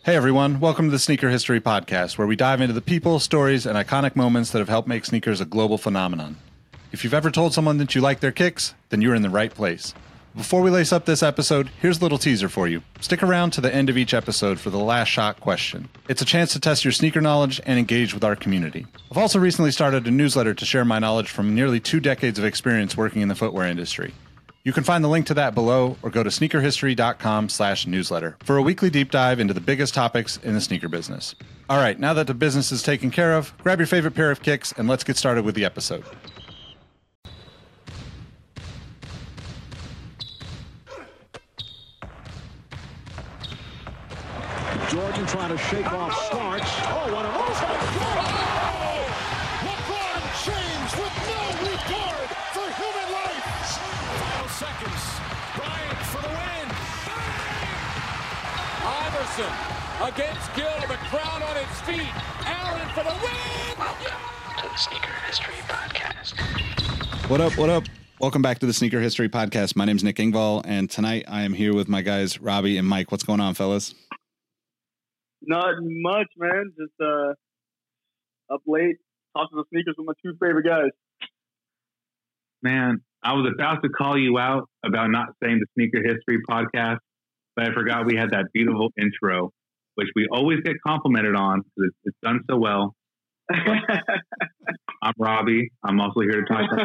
Hey everyone, welcome to the Sneaker History Podcast, where we dive into the people, stories, and iconic moments that have helped make sneakers a global phenomenon. If you've ever told someone that you like their kicks, then you're in the right place. Before we lace up this episode, here's a little teaser for you. Stick around to the end of each episode for the last shot question. It's a chance to test your sneaker knowledge and engage with our community. I've also recently started a newsletter to share my knowledge from nearly 2 decades of experience working in the footwear industry. You can find the link to that below or go to sneakerhistory.com/newsletter for a weekly deep dive into the biggest topics in the sneaker business. All right, now that the business is taken care of, grab your favorite pair of kicks and let's get started with the episode. Jordan trying to shake off Starks. Oh, what a move! LeBron James with no regard for human life. Final seconds. Bryant for the win. Iverson against Gill. The crowd on its feet. Allen for the win. Welcome to the Sneaker History Podcast. What up, what up? Welcome back to the Sneaker History Podcast. My name's Nick Engvall, and tonight I am here with my guys, Robbie and Mike. What's going on, fellas? Not much, man. Just up late, talking to sneakers with my 2 favorite guys. Man, I was about to call you out about not saying the Sneaker History Podcast, but I forgot we had that beautiful intro, which we always get complimented on because it's done so well. I'm Robbie. I'm also here to talk.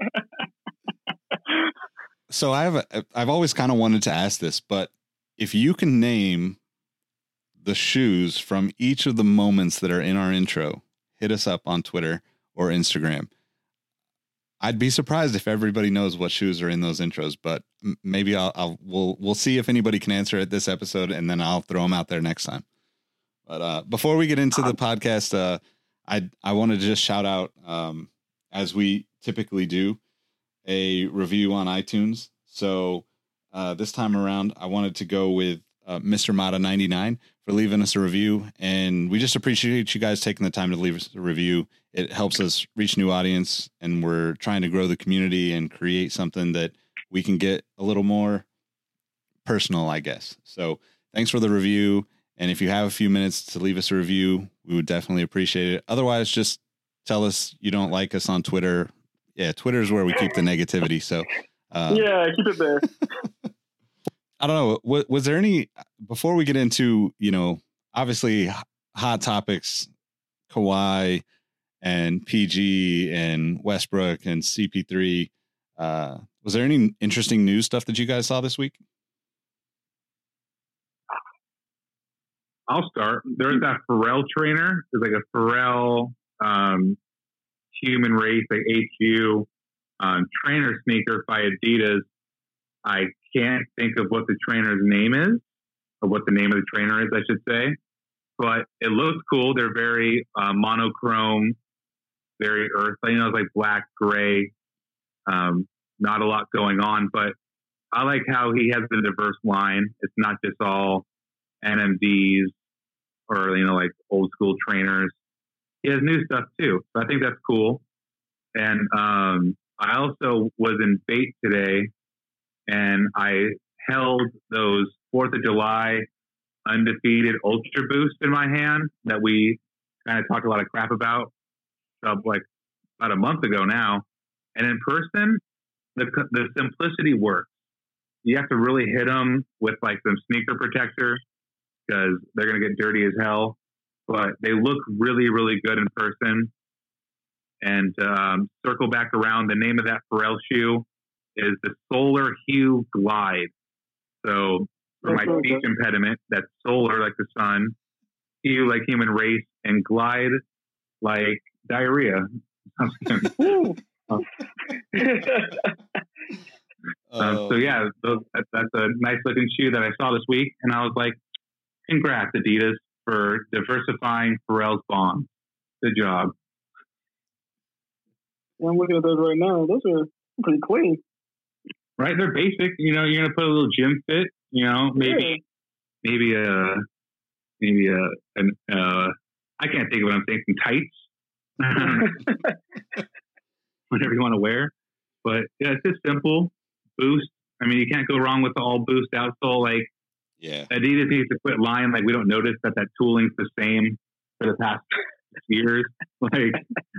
So I've always kind of wanted to ask this, but if you can name the shoes from each of the moments that are in our intro, hit us up on Twitter or Instagram. I'd be surprised if everybody knows what shoes are in those intros, but maybe we'll see if anybody can answer it this episode, and then I'll throw them out there next time. But before we get into the podcast, I wanted to just shout out, as we typically do, a review on iTunes. So this time around, I wanted to go with Mr. Mata 99 for leaving us a review, and we just appreciate you guys taking the time to leave us a review. It helps us reach new audience, and we're trying to grow the community and create something that we can get a little more personal, I guess. So thanks for the review, and if you have a few minutes to leave us a review, we would definitely appreciate it. Otherwise, just tell us you don't like us on Twitter. Yeah, Twitter is where we keep the negativity. So yeah, keep it there. I don't know. Was there any, before we get into, obviously hot topics, Kawhi and PG and Westbrook and CP3, was there any interesting news stuff that you guys saw this week? I'll start. There's that Pharrell trainer. There's like a Pharrell human race, like HU trainer sneaker by Adidas. I can't think of what the trainer's name is, or what the name of the trainer is, I should say. But it looks cool. They're very monochrome, very earthly. It's like black, gray. Not a lot going on, but I like how he has a diverse line. It's not just all NMDs or, like old school trainers. He has new stuff too. So I think that's cool. And I also was in Bait today, and I held those 4th of July undefeated Ultra Boost in my hand that we kind of talked a lot of crap about like about a month ago now. And in person, the simplicity works. You have to really hit them with like some sneaker protector because they're going to get dirty as hell. But they look really, really good in person. And circle back around, the name of that Pharrell shoe is the Solar Hue Glide. So for my speech impediment, that's solar like the sun, hue like human race, and glide like diarrhea. So yeah, that's a nice looking shoe that I saw this week, and I was like, congrats Adidas for diversifying Pharrell's bomb. Good job. I'm looking at those right now. Those are pretty clean. Right, they're basic. You're gonna put a little gym fit. Maybe I can't think of what I'm saying. Some tights, whatever you want to wear. But yeah, it's just simple. Boost. I mean, you can't go wrong with the all boost outsole. Like Yeah. Adidas needs to quit lying like we don't notice that tooling's the same for the past 6 years. Like,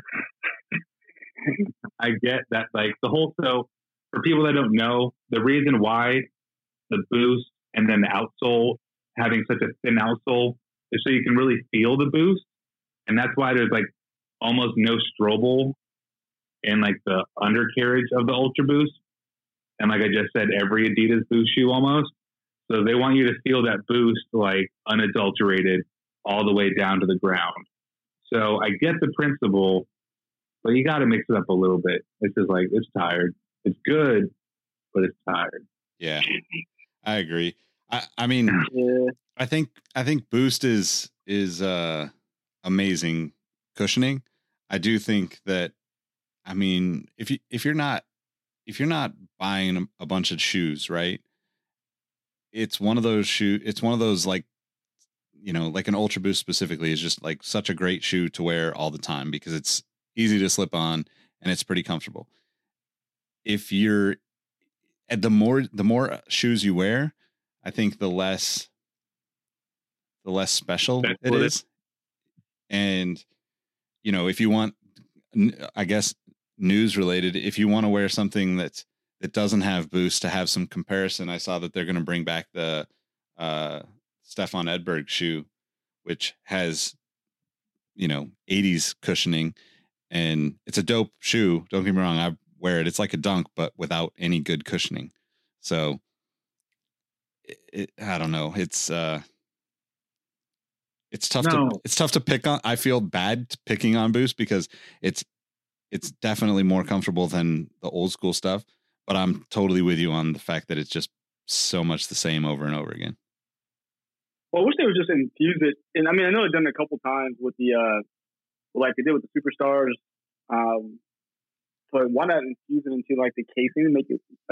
I get that. Like so for people that don't know, the reason why the Boost and then the outsole having such a thin outsole is so you can really feel the boost, and that's why there's like almost no Strobel in like the undercarriage of the Ultra Boost. And like I just said, every Adidas Boost shoe almost. So they want you to feel that boost like unadulterated all the way down to the ground. So I get the principle, but you got to mix it up a little bit. It's just like, it's tired. It's good, but it's tired. Yeah, I agree. I mean, Yeah. I think Boost is amazing cushioning. I do think that, I mean, if you're not buying a bunch of shoes, right? It's one of those it's one of those, like, you know, like an Ultra Boost specifically is just like such a great shoe to wear all the time because it's easy to slip on and it's pretty comfortable. If you're the more shoes you wear, I think the less special it is. And, you know, if you want, I guess, news related, if you want to wear something that doesn't have Boost to have some comparison, I saw that they're going to bring back the Stefan Edberg shoe, which has, you know, 80s cushioning, and it's a dope shoe. Don't get me wrong. I wear it. It's like a Dunk, but without any good cushioning. So I don't know. It's tough it's tough to pick on. I feel bad picking on Boost because it's definitely more comfortable than the old school stuff, but I'm totally with you on the fact that it's just so much the same over and over again. Well, I wish they would just infuse it. And I mean, I know they've done it a couple times with the, like they did with the Superstars. But why not infuse it into like the casing and make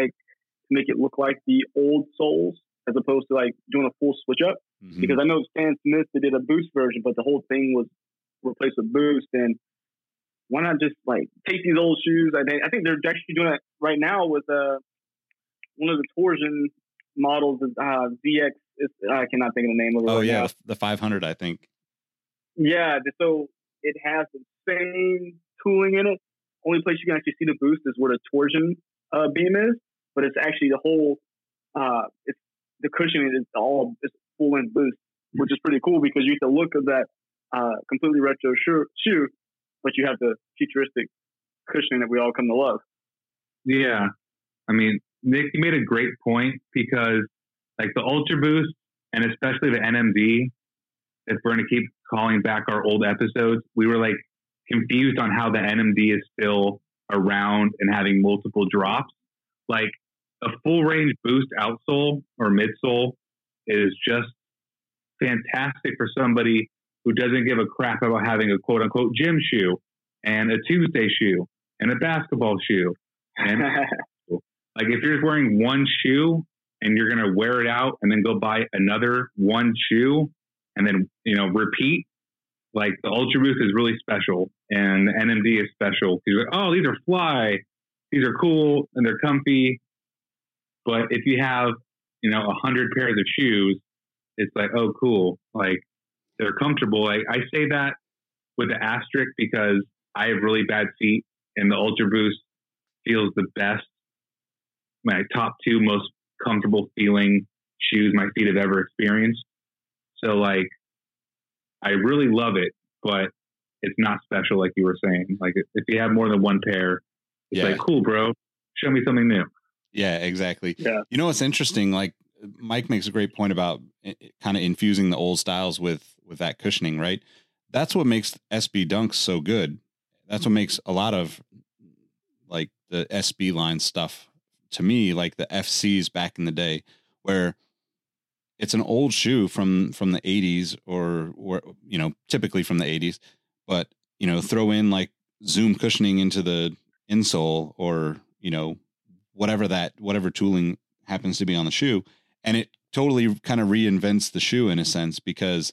it look like the old soles as opposed to like doing a full switch up? Mm-hmm. Because I know Stan Smith, they did a Boost version, but the whole thing was replaced with Boost. And why not just like take these old shoes? I think they're actually doing it right now with one of the Torsion models, ZX. I cannot think of the name of it. Oh, yeah, the 500, I think. Yeah, so it has the same tooling in it. Only place you can actually see the Boost is where the Torsion beam is, but it's actually the whole. It's the cushioning is all full length Boost, which is pretty cool because you get the look of that completely retro shoe, but you have the futuristic cushioning that we all come to love. Yeah, I mean, Nick, you made a great point because like the Ultra Boost and especially the NMD, if we're going to keep calling back our old episodes, we were like confused on how the NMD is still around and having multiple drops. Like a full range Boost outsole or midsole is just fantastic for somebody who doesn't give a crap about having a quote unquote gym shoe and a Tuesday shoe and a basketball shoe. And like if you're wearing one shoe and you're going to wear it out and then go buy another one shoe and then, you know, repeat, like the Ultra Boost is really special and the NMD is special. You're like, oh, these are fly. These are cool and they're comfy. But if you have, you know, 100 pairs of shoes, it's like, oh, cool. Like they're comfortable. I say that with the asterisk because I have really bad feet and the Ultra Boost feels the best. My top two most comfortable feeling shoes my feet have ever experienced. So like, I really love it, but it's not special like you were saying. Like if you have more than one pair, it's like, cool, bro, show me something new. Yeah, exactly. Yeah. You know what's interesting? Like Mike makes a great point about kind of infusing the old styles with that cushioning, right? That's what makes SB Dunks so good. That's what makes a lot of like the SB line stuff to me, like the FCs back in the day, where it's an old shoe from the 80s or, you know, typically from the 80s, but, you know, throw in like Zoom cushioning into the insole or, you know, whatever tooling happens to be on the shoe. And it totally kind of reinvents the shoe in a sense because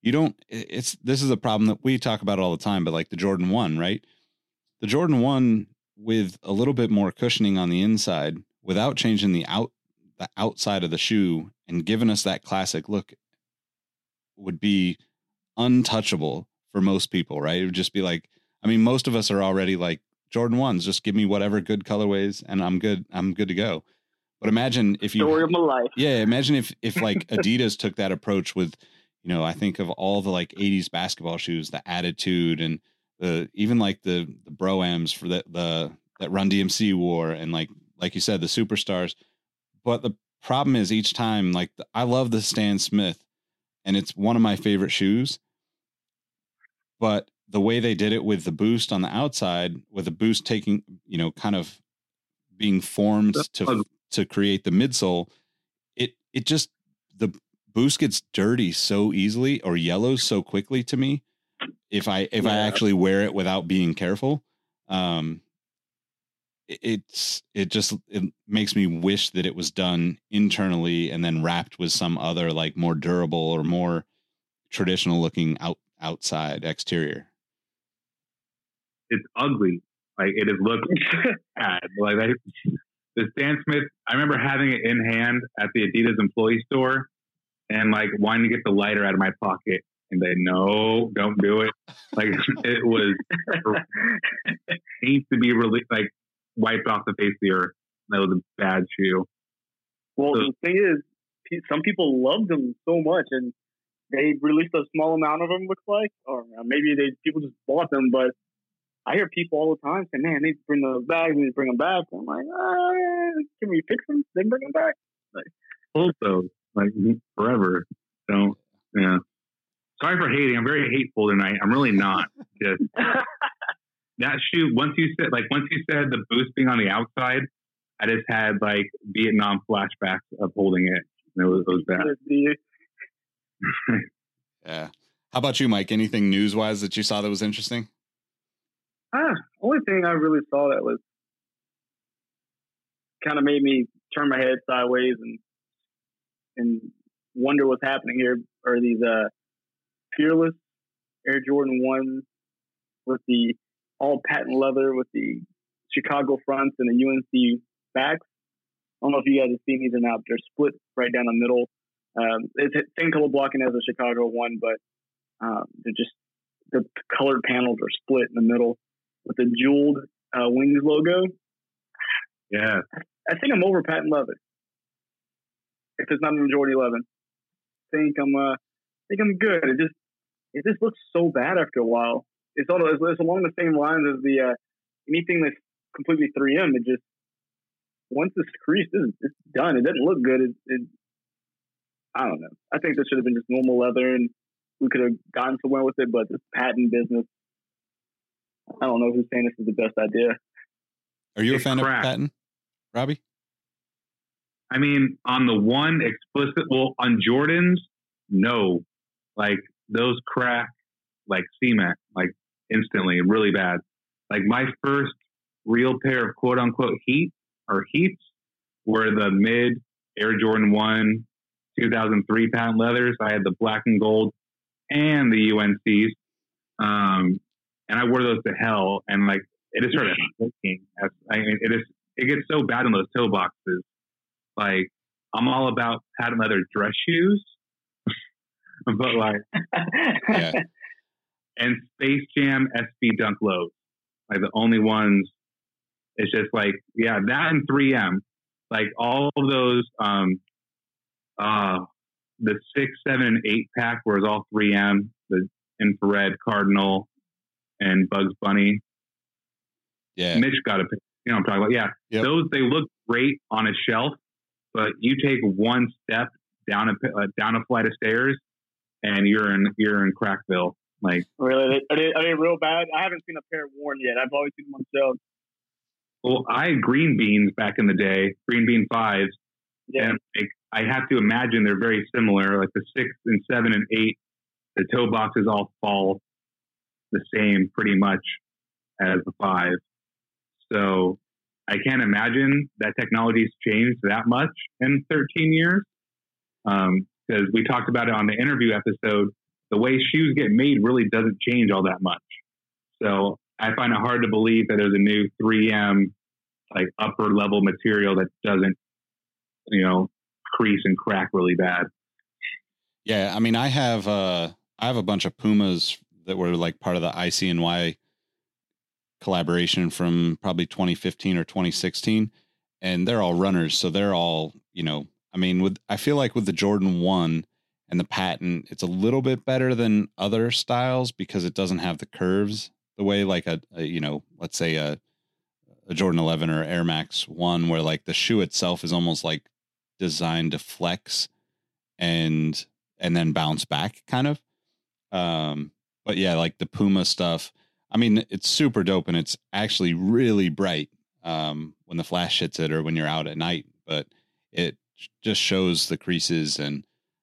this is a problem that we talk about all the time, but like the Jordan 1, right? The Jordan 1 with a little bit more cushioning on the inside without changing the outside of the shoe and giving us that classic look would be untouchable for most people, right? It would just be like, I mean, most of us are already like Jordan 1s, just give me whatever good colorways and I'm good to go. But imagine if you, story of my life. Yeah, imagine if like Adidas took that approach with, you know, I think of all the like 80s basketball shoes, the Attitude and even like the Bro-Ams for that Run DMC wore, and like you said, the Superstars. But the problem is each time, like I love the Stan Smith and it's one of my favorite shoes, but the way they did it with the Boost on the outside, with the Boost taking, you know, kind of being formed to create the midsole, it just, the Boost gets dirty so easily or yellows so quickly to me if I actually wear it without being careful. It makes me wish that it was done internally and then wrapped with some other like more durable or more traditional looking outside exterior. It's ugly. Like it is looked bad. Like the Stan Smith, I remember having it in hand at the Adidas employee store and like wanting to get the lighter out of my pocket. And they, no, don't do it. Like it was, it needs to be really like wiped off the face of the earth. That was a bad shoe. Well, the thing is, some people loved them so much, and they released a small amount of them, looks like, or maybe people just bought them. But I hear people all the time say, "Man, they bring those back, they bring them back." I'm like, can we fix them? Then bring them back. Like, hold those like forever. Don't. Yeah. Sorry for hating. I'm very hateful tonight. I'm really not. Just that shoe. Once you said the Boost being on the outside, I just had like Vietnam flashbacks of holding it. And it was bad. Yeah. How about you, Mike? Anything news-wise that you saw that was interesting? Only thing I really saw that was kind of made me turn my head sideways and wonder what's happening here are these Fearless Air Jordan 1 with the all patent leather with the Chicago fronts and the UNC backs. I don't know if you guys have seen these or not, but they're split right down the middle. It's the same color blocking as the Chicago one, but they're just, the colored panels are split in the middle with the jeweled Wings logo. Yeah. I think I'm over patent leather. If it's not in Jordan 11, I think I'm good. It just looks so bad after a while. It's along the same lines as the anything that's completely 3M. It just, once it's creased, it's done. It doesn't look good. I don't know. I think this should have been just normal leather, and we could have gone somewhere with it. But this patent business, I don't know who's saying this is the best idea. Are you a fan of patent, Robbie? I mean, on the one explicit, well, on Jordans, no. Like, those crack like cement, like instantly, really bad. Like, my first real pair of quote unquote heats were the mid Air Jordan 1 2003 patent leathers. I had the black and gold and the UNCs. And I wore those to hell. And like, it just started looking. It gets so bad in those toe boxes. Like, I'm all about patent leather dress shoes, but like, yeah. And Space Jam SB Dunk Lows, like the only ones. It's just like, yeah, that and 3M, like all of those, the 6, 7, and 8 pack was all 3M, the infrared Cardinal and Bugs Bunny. Yeah. Mitch got a pick. You know what I'm talking about? Yeah. Yep. Those, they look great on a shelf, but you take one step down a flight of stairs and you're in Crackville. Like, really? Are they real bad? I haven't seen a pair worn yet. I've always seen them on shelves. Well, I had green beans back in the day, green bean 5s. Yeah. And I have to imagine they're very similar. Like the 6 and 7 and 8, the toe boxes all fall the same pretty much as the 5. So I can't imagine that technology's changed that much in 13 years. Because we talked about it on the interview episode, the way shoes get made really doesn't change all that much. So I find it hard to believe that there's a new 3M like upper level material that doesn't, crease and crack really bad. Yeah, I mean, I have a bunch of Pumas that were like part of the ICNY collaboration from probably 2015 or 2016, and they're all runners, so they're all, you know, I mean, I feel like with the Jordan 1 and the patent, it's a little bit better than other styles because it doesn't have the curves the way like a you know, let's say a Jordan 11 or Air Max 1, where like the shoe itself is almost like designed to flex and then bounce back kind of. But yeah, like the Puma stuff, I mean, it's super dope and it's actually really bright when the flash hits it or when you're out at night, but it just shows the creases and,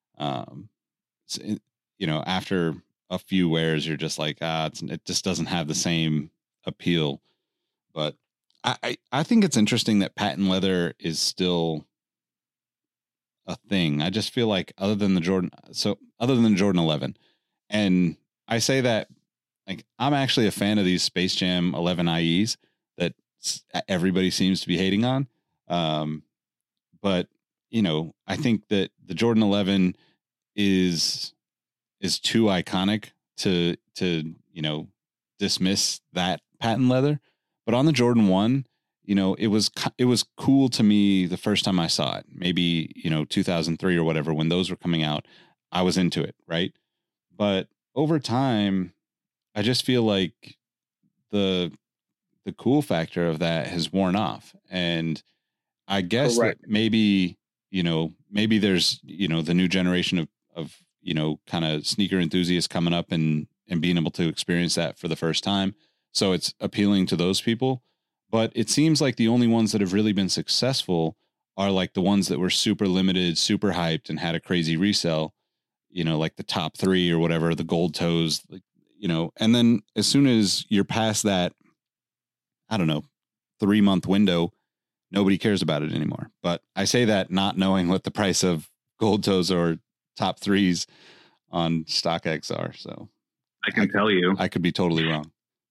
you know, after a few wears, you're just like, it just doesn't have the same appeal. But I think it's interesting that patent leather is still a thing. I just feel like other than the Jordan 11, and I say that like I'm actually a fan of these Space Jam 11 IEs that everybody seems to be hating on. But you know, I think that the Jordan 11 is too iconic to you know, dismiss that patent leather. But on the Jordan 1, you know, it was cool to me the first time I saw it, maybe, you know, 2003 or whatever, when those were coming out, I was into it. Right. But over time, I just feel like the cool factor of that has worn off. And I guess that maybe, you know, maybe there's, you know, the new generation of, you know, kind of sneaker enthusiasts coming up and being able to experience that for the first time. So it's appealing to those people, but it seems like the only ones that have really been successful are like the ones that were super limited, super hyped and had a crazy resale, you know, like the top 3 or whatever, the gold toes, like, you know, and then as soon as you're past that, I don't know, 3-month window, nobody cares about it anymore. But I say that not knowing what the price of gold toes or top 3s on StockX are. So I can tell you, I could be totally wrong.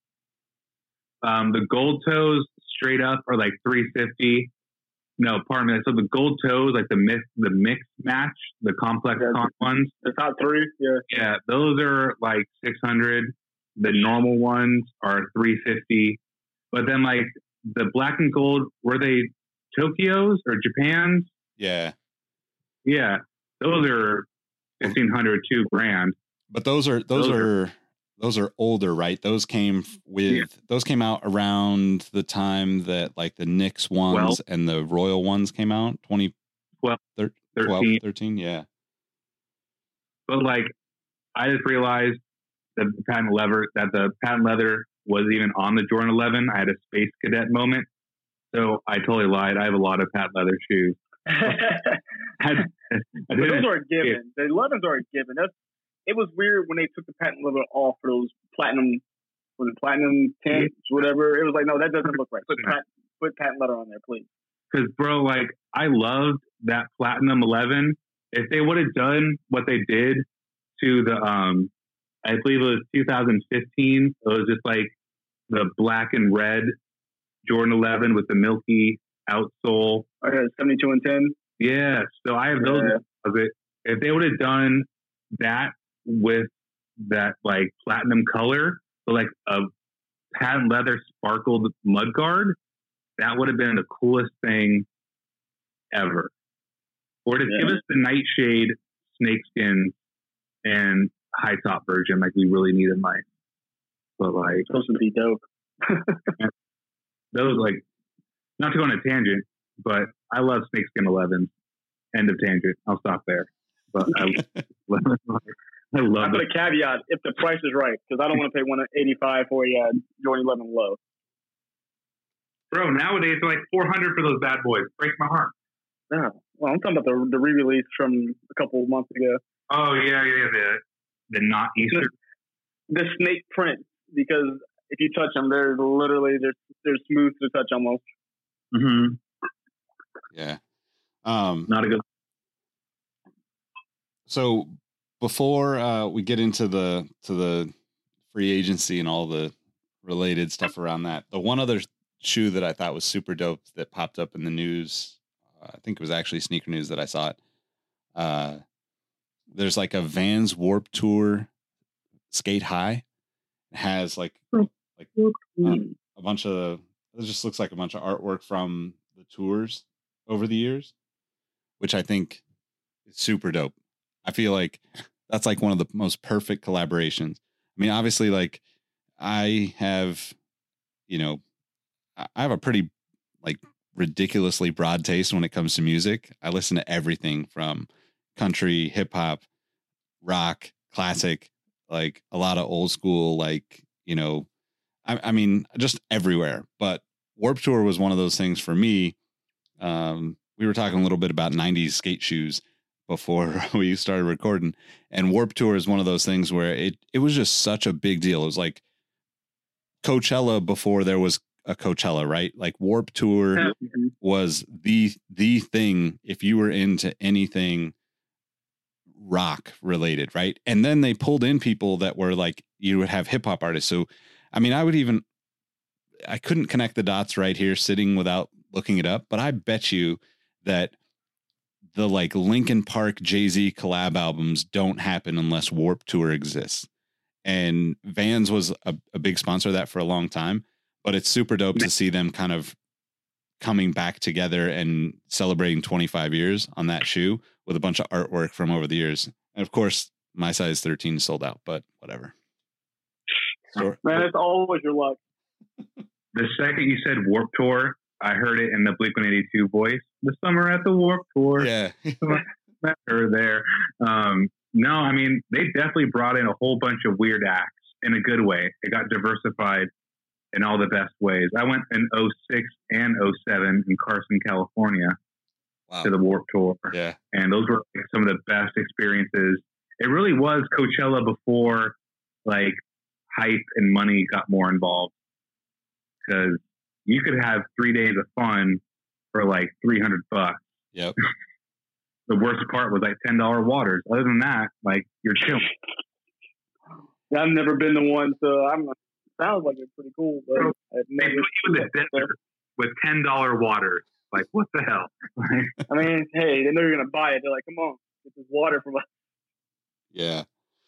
The gold toes straight up are like $350. No, pardon me. So the gold toes, like the mix match, the complex ones, the top 3, yeah, those are like $600. The normal ones are $350. But then like the black and gold, were they Tokyo's or Japan's? Yeah, those are $1,500, $2,000. But those are older, right? Those came out around the time that like the Knicks ones and the Royal ones came out, 13. Yeah. But like, I just realized that the patent leather was even on the Jordan 11. I had a Space Cadet moment. So I totally lied. I have a lot of patent leather shoes. Those are a given. The 11s are a given. It was weird when they took the patent leather off for those platinum 10s, whatever. It was like, no, that doesn't look right. Put patent leather on there, please. Because, bro, like, I loved that platinum 11. If they would have done what they did to the, I believe it was 2015, it was just like the black and red Jordan 11 with the milky outsole. 72 and 10. Yeah, so I have those of it. If they would have done that with that like platinum color, so like a patent leather sparkled mudguard, that would have been the coolest thing ever. Or to give us the Nightshade snakeskin and high top version like we really need in life. But like, supposed to be dope. Those, like, not to go on a tangent, but I love snakeskin 11s. End of tangent. I'll stop there. But I love it. A caveat: if the price is right, because I don't want to pay $185 for a Jordan 11 low. Bro, nowadays they're like $400 for those bad boys. Breaks my heart. Yeah. Well, I'm talking about the re-release from a couple of months ago. Oh yeah, the not Easter. The snake print, because if you touch them, they're literally they're smooth to touch almost. Mm-hmm. Yeah. Not a good. So before we get into the free agency and all the related stuff around that, the one other shoe that I thought was super dope that popped up in the news, I think it was actually Sneaker News that I saw it, There's like a Vans Warped Tour Skate High. It has like a bunch of, it just looks like a bunch of artwork from the tours over the years, which I think is super dope. I feel like that's like one of the most perfect collaborations. I mean, obviously, like I have, I have a pretty like ridiculously broad taste when it comes to music. I listen to everything from country, hip hop, rock, classic, like a lot of old school, like, I mean, just everywhere. But Warped Tour was one of those things for me. We were talking a little bit about 90s skate shoes before we started recording, and Warped Tour is one of those things where it was just such a big deal. It was like Coachella before there was a Coachella, right? Like Warped Tour was the thing if you were into anything rock related, right? And then they pulled in people that were like, you would have hip hop artists. So, I mean, I couldn't connect the dots right here sitting without looking it up, but I bet you that the like Linkin Park Jay-Z collab albums don't happen unless Warped Tour exists. And Vans was a big sponsor of that for a long time, but it's super dope to see them kind of coming back together and celebrating 25 years on that shoe with a bunch of artwork from over the years. And of course, my size 13 is sold out, but whatever. So, man, it's always your luck. The second you said Warped Tour, I heard it in the Blink-182 voice. The summer at the Warped Tour. Yeah. Or there. No, I mean, they definitely brought in a whole bunch of weird acts in a good way. It got diversified in all the best ways. I went in 06 and 07 in Carson, California to the Warped Tour. Yeah. And those were some of the best experiences. It really was Coachella before like hype and money got more involved. Because you could have 3 days of fun for like $300. Yep. The worst part was like $10 waters. Other than that, like you're chill. Yeah, I've never been to one, so sounds like it's pretty cool. But they put you in the desert with $10 waters. Like, what the hell? I mean, hey, they know you're gonna buy it. They're like, come on, get this water from us. Yeah.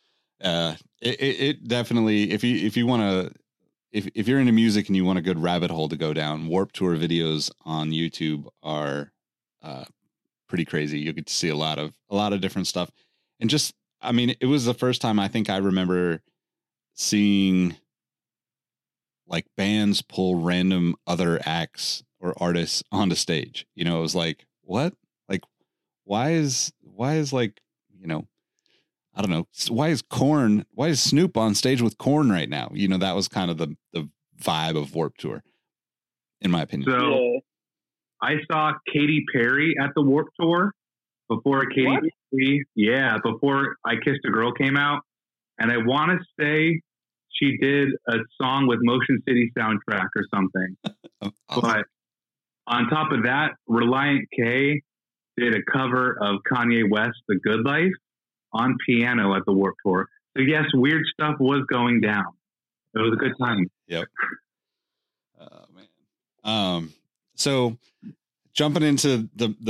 It definitely, if you want to, if you're into music and you want a good rabbit hole to go down, Warped Tour videos on YouTube are pretty crazy. You get to see a lot of different stuff. And just, I mean, it was the first time I think I remember seeing like bands pull random other acts or artists onto stage. It was like, what? Like, why is like, I don't know. Why is Snoop on stage with Korn right now? That was kind of the vibe of Warped Tour, in my opinion. So I saw Katy Perry at the Warped Tour before before I Kissed a Girl came out. And I want to say she did a song with Motion City Soundtrack or something. But on top of that, Reliant K did a cover of Kanye West's The Good Life on piano at the Warped Tour. So yes, weird stuff was going down. It was a good time. Yep. Oh man. So jumping into the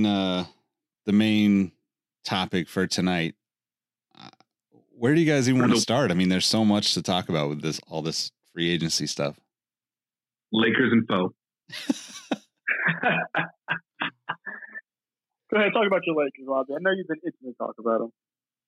main topic for tonight, where do you guys even want to start? I mean, there's so much to talk about with all this free agency stuff. Lakers and foe. Go ahead, talk about your Lakers, Robbie. I know you've been itching to talk about them.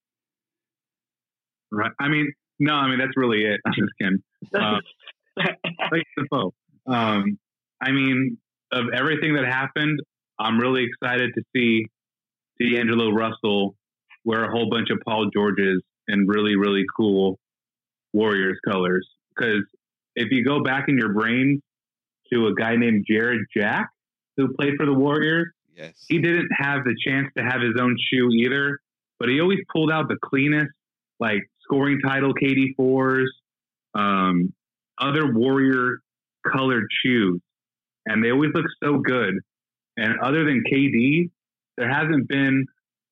Right. I mean, that's really it. I'm just kidding. Lakers and foe. I mean, of everything that happened, I'm really excited to see D'Angelo Russell wear a whole bunch of Paul Georges and really, really cool Warriors colors. Because if you go back in your brain to a guy named Jared Jack, who played for the Warriors, yes, he didn't have the chance to have his own shoe either, but he always pulled out the cleanest, like scoring title KD4s, other Warrior colored shoes. And they always look so good. And other than KD, there hasn't been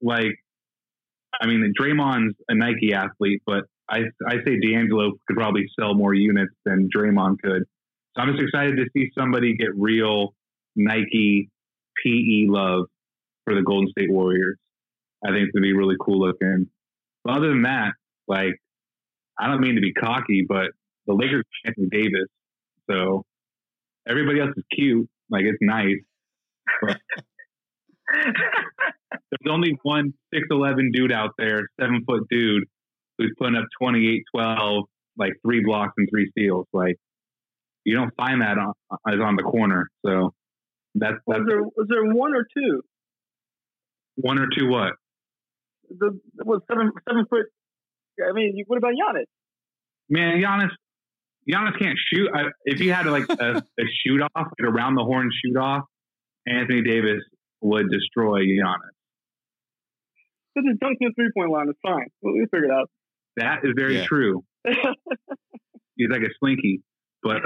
Draymond's a Nike athlete, but I say D'Angelo could probably sell more units than Draymond could. So I'm just excited to see somebody get real Nike PE love for the Golden State Warriors. I think it's going to be really cool looking. But other than that, like, I don't mean to be cocky, but the Lakers are Anthony Davis. So everybody else is cute. Like, it's nice. But there's only one 6'11" dude out there, 7-foot dude, who's putting up 28-12, like 3 blocks and 3 steals. Like, you don't find that on the corner. So that's was there one or two? One or two what? Was 7 foot? I mean, what about Giannis? Man, Giannis can't shoot. If he had like a shoot off, like a round the horn shoot off, Anthony Davis would destroy Giannis. Just dunk in the 3-point line. It's fine. We'll figure it out. That is very true. He's like a slinky, but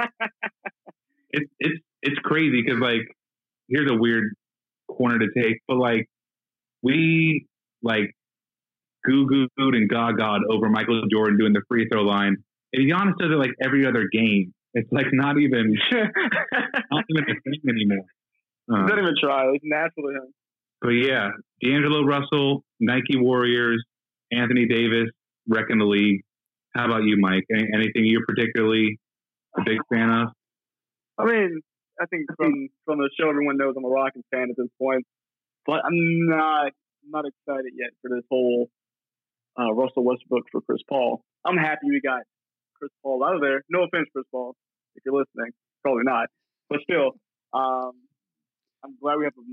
it's crazy because, like, here's a weird corner to take, but like we like goo-gooed and gaga over Michael Jordan doing the free throw line, and Giannis does it like every other game. It's like not even a thing anymore. Don't even try. It's natural to him. But yeah, D'Angelo Russell, Nike Warriors, Anthony Davis, wrecking the league. How about you, Mike? Anything you're particularly a big fan of? I mean, I think from the show, everyone knows I'm a Rockets fan at this point. But I'm not excited yet for this whole Russell Westbrook for Chris Paul. I'm happy we got Chris Paul out of there. No offense, Chris Paul, if you're listening. Probably not. But still, I'm glad we have a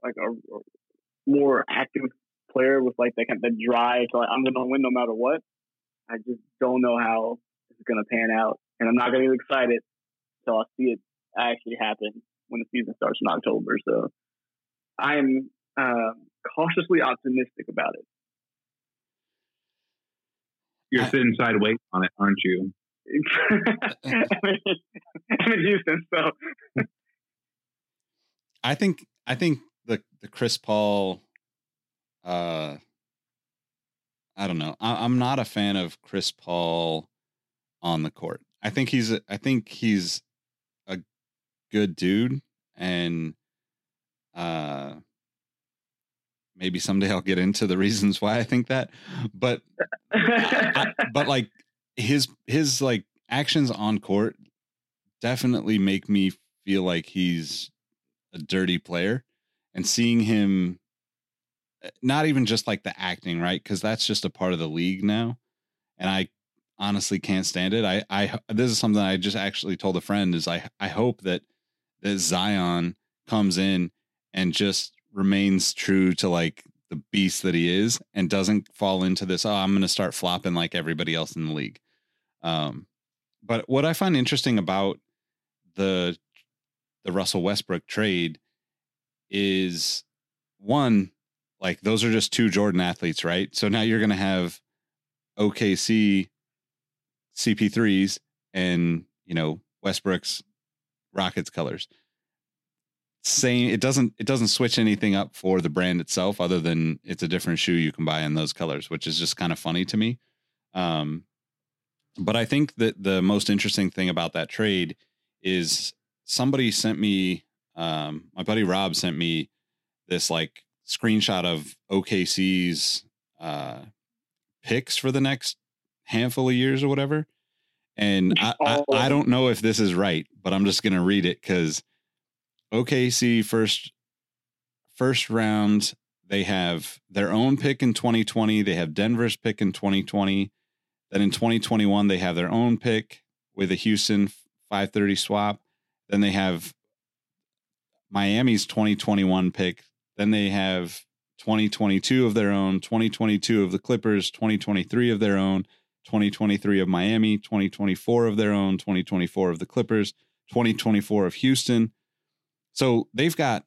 more active player with like that kind of drive to like, I'm going to win no matter what. I just don't know how it's going to pan out. And I'm not going to get excited until I see it actually happen when the season starts in October. So I'm cautiously optimistic about it. You're sitting sideways on it, aren't you? I'm in Houston, so I think the Chris Paul, I don't know. I'm not a fan of Chris Paul on the court. I think he's a good dude, and maybe someday I'll get into the reasons why I think that. But but like his like actions on court definitely make me feel like he's a dirty player, and seeing him, not even just like the acting, right? Because that's just a part of the league now, and I honestly can't stand it. I this is something I just actually told a friend, is I hope that Zion comes in and just remains true to like the beast that he is, and doesn't fall into this, oh, I'm going to start flopping like everybody else in the league. But what I find interesting about the Russell Westbrook trade is, one, like those are just 2 Jordan athletes, right? So now you're going to have OKC CP3s and, you know, Westbrook's Rockets colors. Same, it doesn't switch anything up for the brand itself, other than it's a different shoe you can buy in those colors, which is just kind of funny to me. But I think that the most interesting thing about that trade is somebody sent me, my buddy Rob sent me this like screenshot of OKC's picks for the next handful of years or whatever. And I don't know if this is right, but I'm just going to read it, because OKC first round, they have their own pick in 2020. They have Denver's pick in 2020. Then in 2021, they have their own pick with a Houston 530 swap. Then they have Miami's 2021 pick. Then they have 2022 of their own, 2022 of the Clippers, 2023 of their own, 2023 of Miami, 2024 of their own, 2024 of the Clippers, 2024 of Houston. So they've got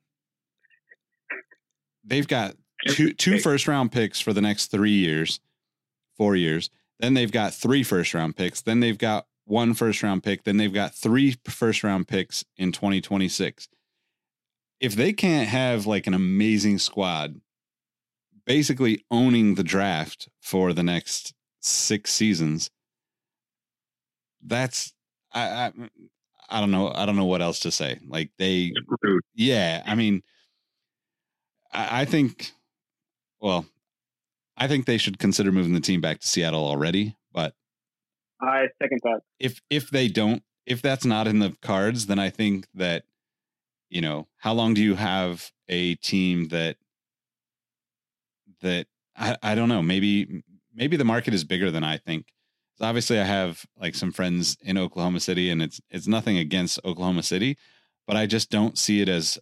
two first round picks for the next 4 years. Then they've got 3 first round picks. Then they've got 1 first round pick. Then they've got 3 first round picks in 2026. If they can't have like an amazing squad, basically owning the draft for the next 6 seasons, that's, I don't know. I don't know what else to say. Like I mean, I think, well, I think they should consider moving the team back to Seattle already. But I second that. If they don't, if that's not in the cards, then I think that, you know, how long do you have a team that I don't know, maybe the market is bigger than I think. So obviously I have like some friends in Oklahoma City, and it's nothing against Oklahoma City, but I just don't see it as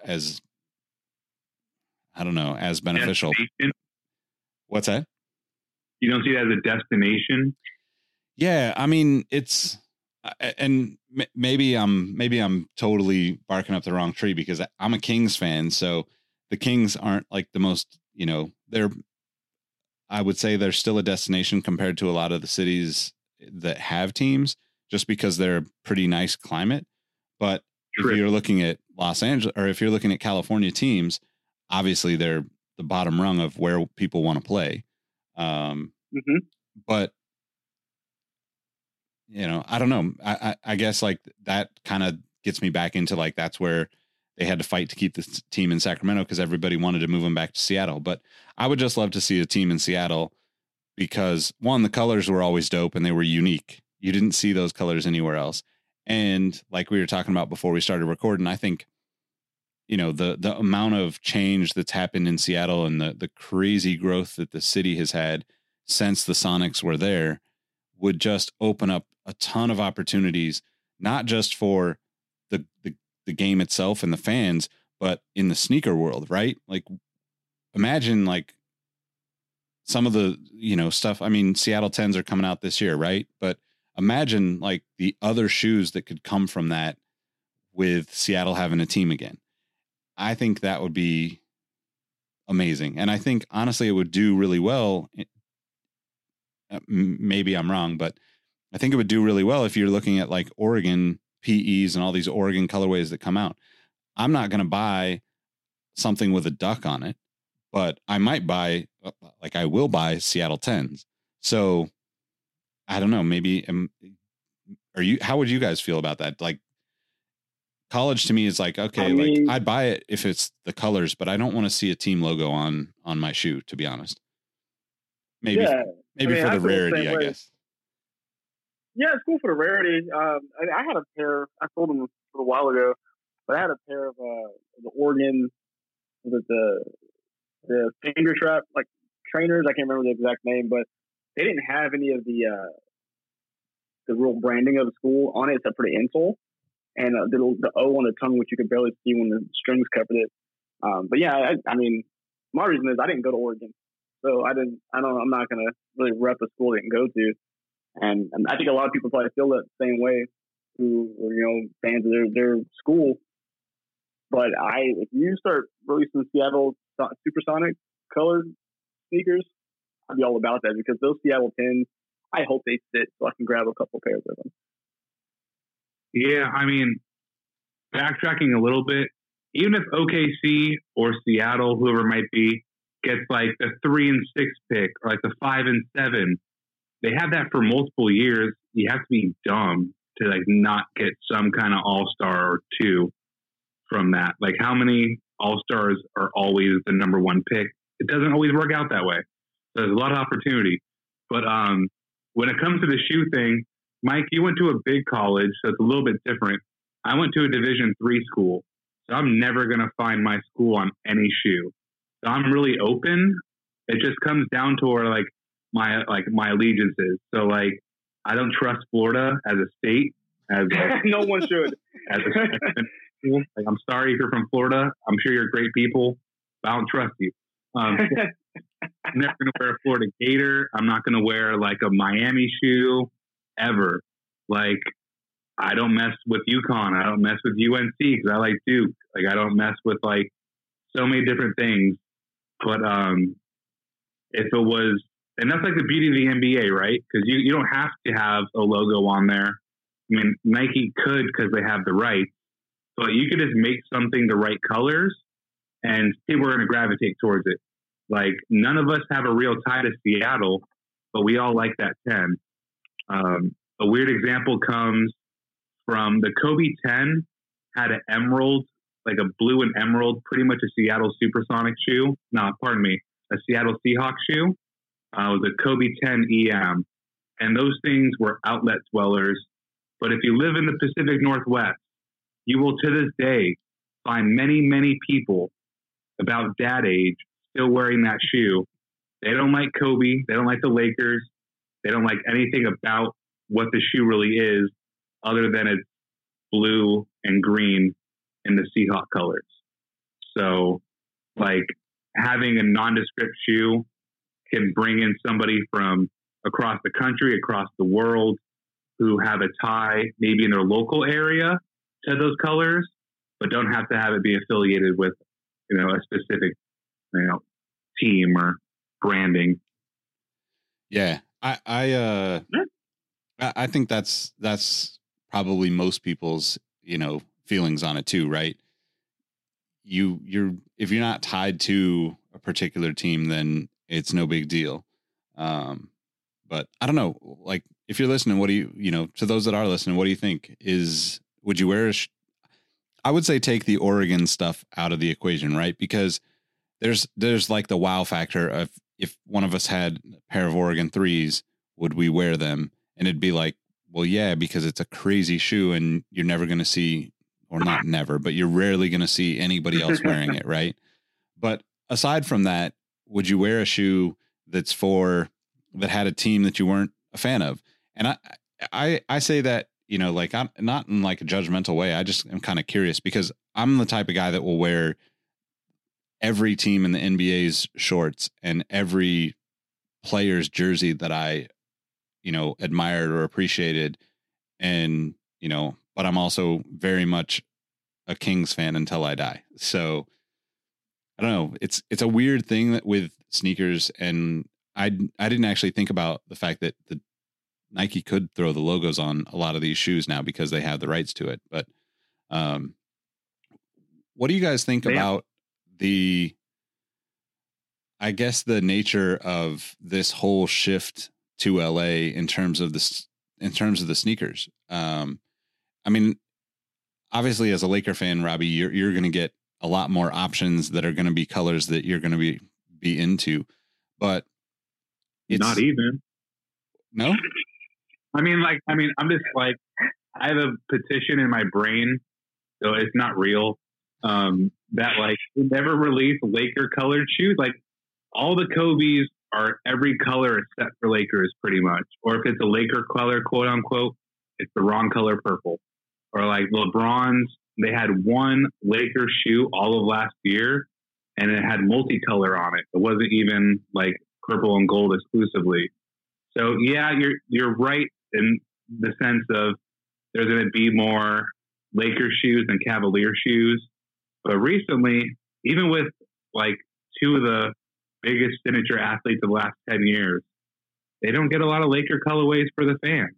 I don't know, as beneficial. Destination? What's that? You don't see it as a destination? Yeah, I mean, it's, and maybe I'm totally barking up the wrong tree because I'm a Kings fan. So the Kings aren't like the most, you know, I would say they're still a destination compared to a lot of the cities that have teams, just because they're a pretty nice climate. But if you're looking at Los Angeles, or if you're looking at California teams, obviously they're the bottom rung of where people want to play. But, you know, I don't know. I guess like that kind of gets me back into like, that's where they had to fight to keep this team in Sacramento because everybody wanted to move them back to Seattle. But I would just love to see a team in Seattle because, one, the colors were always dope and they were unique. You didn't see those colors anywhere else. And like we were talking about before we started recording, I think, you know, the amount of change that's happened in Seattle and the crazy growth that the city has had since the Sonics were there would just open up a ton of opportunities, not just for the game itself and the fans, but in the sneaker world, right? Like, imagine like some of the, you know, stuff. I mean, Seattle 10s are coming out this year, right? But imagine like the other shoes that could come from that with Seattle having a team again. I think that would be amazing. And I think honestly, it would do really well. Maybe I'm wrong, but I think it would do really well if you're looking at like Oregon PEs and all these Oregon colorways that come out. I'm not going to buy something with a duck on it, but I might buy, like I will buy Seattle 10s. So I don't know, maybe, how would you guys feel about that? Like, college to me is like, okay, I mean, like I'd buy it if it's the colors, but I don't want to see a team logo on my shoe, to be honest. Maybe for the rarity, I guess. Yeah, it's cool for the rarity. I had a pair. I sold them a while ago, but I had a pair of the Oregon, the finger trap like trainers. I can't remember the exact name, but they didn't have any of the real branding of the school on it except for the insole and the O on the tongue, which you could barely see when the strings covered it. But yeah, I mean, my reason is I didn't go to Oregon, so I'm not gonna really rep a school I didn't go to. And I think a lot of people probably feel that same way who are, you know, fans of their school. But if you start releasing Seattle Supersonic colored sneakers, I'd be all about that because those Seattle 10s, I hope they fit so I can grab a couple pairs of them. Yeah, I mean, backtracking a little bit, even if OKC or Seattle, whoever it might be, gets like the 3 and 6 pick or like the 5 and 7, they have that for multiple years. You have to be dumb to like not get some kind of all-star or two from that. Like, how many all-stars are always the number 1 pick? It doesn't always work out that way. So there's a lot of opportunity. But when it comes to the shoe thing, Mike, you went to a big college, so it's a little bit different. I went to a Division III school, so I'm never going to find my school on any shoe. So I'm really open. It just comes down to where my allegiances. So like, I don't trust Florida as a state. No one should. Like, I'm sorry if you're from Florida. I'm sure you're great people, but I don't trust you. I'm never going to wear a Florida Gator. I'm not going to wear like a Miami shoe ever. Like, I don't mess with UConn. I don't mess with UNC because I like Duke. Like, I don't mess with like so many different things. But if it was, and that's like the beauty of the NBA, right? Because you don't have to have a logo on there. I mean, Nike could because they have the rights, but you could just make something the right colors and people are going to gravitate towards it. Like, none of us have a real tie to Seattle, but we all like that 10. A weird example comes from the Kobe 10 had an emerald, like a blue and emerald, pretty much a Seattle Supersonic shoe. No, pardon me. a Seattle Seahawks shoe. It was a Kobe 10 EM. And those things were outlet dwellers. But if you live in the Pacific Northwest, you will to this day find many, many people about dad age still wearing that shoe. They don't like Kobe. They don't like the Lakers. They don't like anything about what the shoe really is other than it's blue and green in the Seahawk colors. So, like, having a nondescript shoe can bring in somebody from across the country, across the world, who have a tie maybe in their local area to those colors, but don't have to have it be affiliated with, a specific, team or branding. Yeah. I think that's probably most people's, feelings on it too, right? If you're not tied to a particular team, then it's no big deal. But I don't know, like, if you're listening, what do you, to those that are listening, what do you think would you wear I would say take the Oregon stuff out of the equation, right? Because there's like the wow factor of, if one of us had a pair of Oregon 3s, would we wear them? And it'd be like, well, yeah, because it's a crazy shoe and you're never going to see, or not never, but you're rarely going to see anybody else wearing it. Right. But aside from that, would you wear a shoe that had a team that you weren't a fan of? And I say that, like, I'm not in like a judgmental way. I just am kind of curious, because I'm the type of guy that will wear every team in the NBA's shorts and every player's jersey that I, admired or appreciated. And, but I'm also very much a Kings fan until I die. So I don't know. It's a weird thing that with sneakers, and I didn't actually think about the fact that the Nike could throw the logos on a lot of these shoes now because they have the rights to it. But what do you guys think about the nature of this whole shift to LA in terms of the sneakers? I mean, obviously as a Laker fan, Robbie, you're going to get a lot more options that are going to be colors that you're going to be into, but it's not even. No. I'm just like, I have a petition in my brain, so it's not real. That like we never release Laker colored shoes. Like all the Kobe's are every color except for Lakers, pretty much. Or if it's a Laker color, quote unquote, it's the wrong color, purple. Or like LeBron's, they had one Laker shoe all of last year, and it had multicolor on it. It wasn't even like purple and gold exclusively. So yeah, you're right in the sense of there's going to be more Laker shoes than Cavalier shoes. But recently, even with like two of the biggest signature athletes of the last 10 years, they don't get a lot of Laker colorways for the fans.